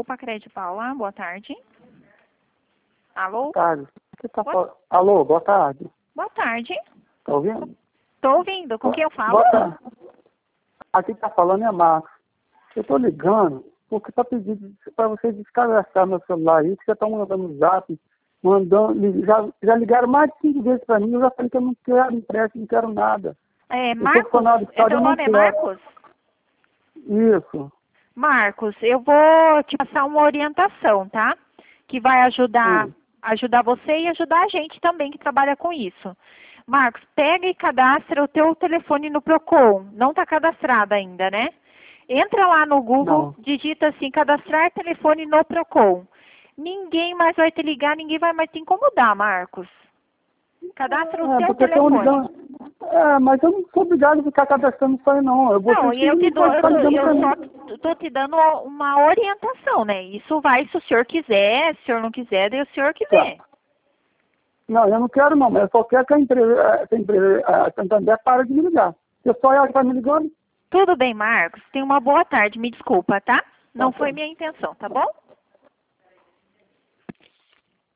Copa Crédito Paula, boa tarde. Alô? Boa tarde. Você tá Alô, boa tarde. Boa tarde. Tá ouvindo? Tô ouvindo. Com quem eu falo? Boa tarde. Aqui tá falando é Marcos. Eu tô ligando porque tá pedindo para você descadastrar meu celular aí, que você tá mandando no zap, já ligaram mais de 5 vezes para mim, eu já falei que eu não quero empréstimo, não quero nada. Marcos? Seu nome é Marcos? Isso. Marcos, eu vou te passar uma orientação, tá? Que vai ajudar você e ajudar a gente também que trabalha com isso. Marcos, pega e cadastra o teu telefone no Procon. Não está cadastrado ainda, né? Entra lá no Google, digita assim, cadastrar telefone no Procon. Ninguém mais vai te ligar, ninguém vai mais te incomodar, Marcos. Cadastra o teu telefone. Mas eu não sou obrigado a ficar cadastrando isso aí, não. Eu só tô te dando uma orientação, né? Isso vai, se o senhor quiser, se o senhor não quiser, daí o senhor que vê. Não, eu não quero não, mas eu só quero que a empresa Santander pare de me ligar. Eu só ela que tá me ligando. Tudo bem, Marcos. Tenha uma boa tarde, me desculpa, tá? Não foi minha intenção, tá bom?